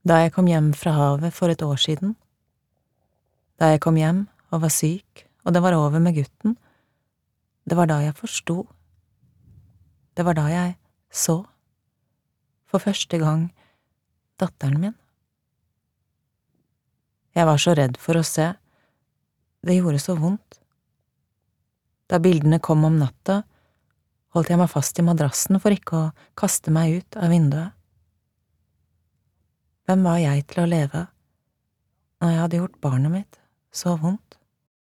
Da jeg kom hjem fra havet for et år siden, da jeg kom hjem og var syk, og det var over med gutten, det var da jeg forsto. Det var da jeg så, for første gang, datteren min. Jeg var så redd for å se, det gjorde så vondt. Da bildene kom om natta, holdt jeg meg fast i madrassen for ikke å kaste meg ut av vinduet. Hvem var jeg til å leve når jeg hadde gjort barnet mitt så vondt?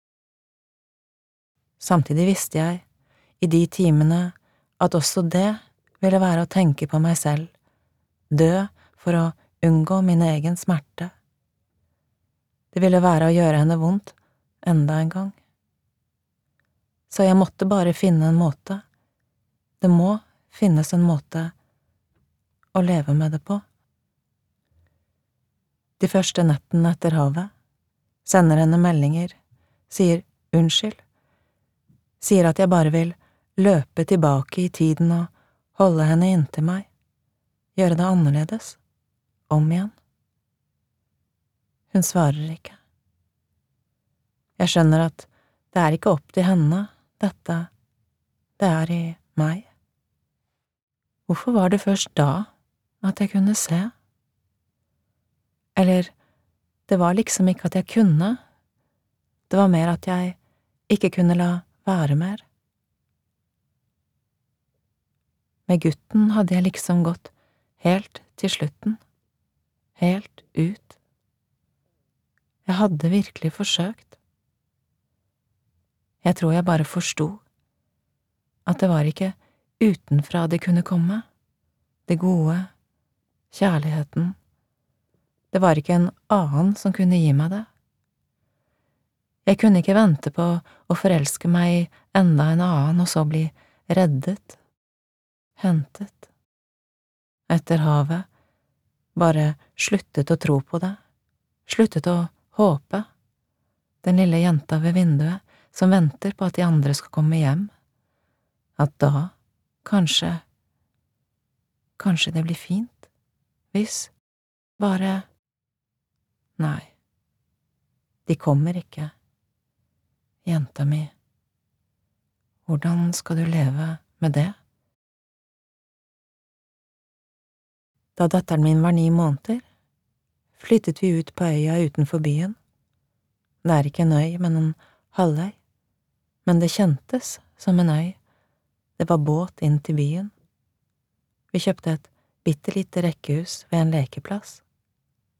Samtidig visste jeg, i de timene, at også det ville være å tenke på meg selv, dø for å unngå min egen smerte. Det ville være å gjøre henne vondt enda en gang. Så jeg måtte bare finne en måte. Det må finnes en måte å leve med det på. De første nettene etter havet, sender henne meldinger, sier unnskyld, sier at jeg bare vil løpe tilbake i tiden og holde henne inntil meg, gjøre det annerledes, om igjen. Hun svarer ikke. Jeg skjønner at det er ikke opp til henne, dette, det er i meg. Hvorfor var det først da at jeg kunne se? Eller, det var liksom ikke at jeg kunne, det var mer at jeg ikke kunne la være mer. Med gutten hadde jeg liksom gått helt til slutten, helt ut. Jeg hadde virkelig forsøkt. Jeg tror jeg bare forsto at det var ikke utenfra det kunne komme, det gode, kjærligheten. Det var ikke en annen som kunne gi meg det. Jeg kunne ikke vente på å forelske meg i enda en annen og så bli reddet, hentet. Etter havet, bare sluttet å tro på det, sluttet å håpe. Den lille jenta ved vinduet som venter på at de andre skal komme hjem. At da, kanskje det blir fint, hvis, bare… Nei, de kommer ikke. Jenta mi, hvordan skal du leve med det? Da datteren min var 9 måneder, flyttet vi ut på øya utenfor byen. Det er ikke en øy, men en halvøy. Men det kjentes som en øy. Det var båt inn til byen. Vi kjøpte et bittelite rekkehus ved en lekeplass.